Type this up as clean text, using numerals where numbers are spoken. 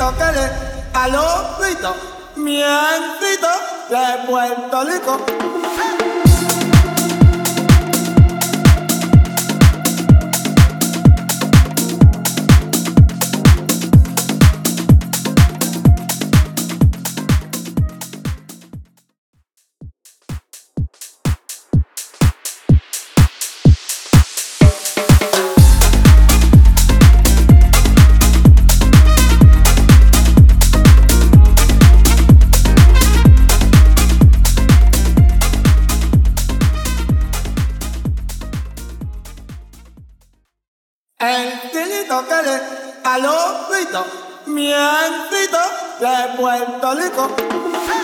estilito que le a los fritos, bien frito de Puerto Rico. El estilito que le a los fritos, bien frito de Puerto Rico.